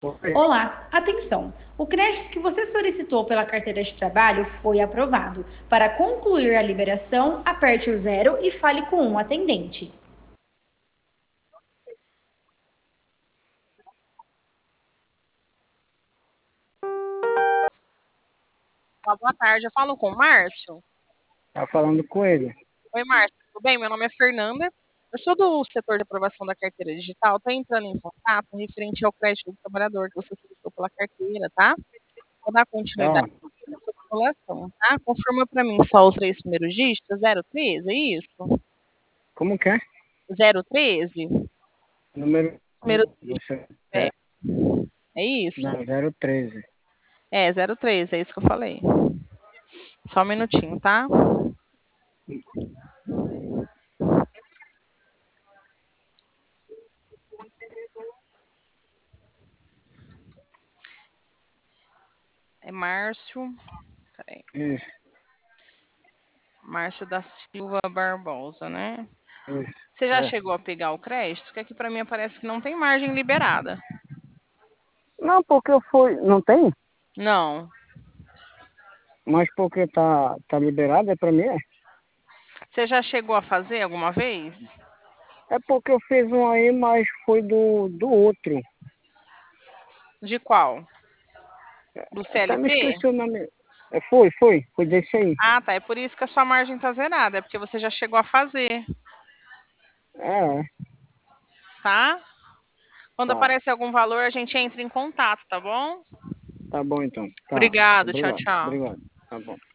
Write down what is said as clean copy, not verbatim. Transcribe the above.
Oi. Olá, atenção! O crédito que você solicitou pela carteira de trabalho foi aprovado. Para concluir a liberação, aperte o zero e fale com um atendente. Boa tarde, eu falo com o Márcio. Tá falando com ele. Oi, Márcio, tudo bem? Meu nome é Fernanda. Eu sou do setor de aprovação da carteira digital. Estou entrando em contato referente ao crédito do trabalhador que você solicitou pela carteira, tá? Vou dar Ó, continuidade na sua população, tá? Confirma para mim só os três primeiros dígitos, 013, é isso? como que é? 013? Número. Primeiro dígito, Você é, é. é isso? Não, 013. É, 013, é isso que eu falei. Só um minutinho, tá? É Márcio. Peraí. Isso, Márcio da Silva Barbosa, né? isso. Você já É. chegou a pegar o crédito? Que aqui para mim parece que não tem margem liberada. Não, porque eu fui. Não tem? Não. Mas porque tá liberado, é pra mim? Você já chegou a fazer alguma vez? É porque eu fiz um aí, mas foi do outro. De qual? Do Até me CLT? esqueci o nome. Foi desse aí. Ah, tá. É por isso que a sua margem tá zerada. É porque você já chegou a fazer, É, tá? Quando tá. aparecer algum valor, a gente entra em contato, tá bom? Tá bom então. Tá. Obrigado. Tchau, Obrigado. tchau. Obrigado. Tá bom.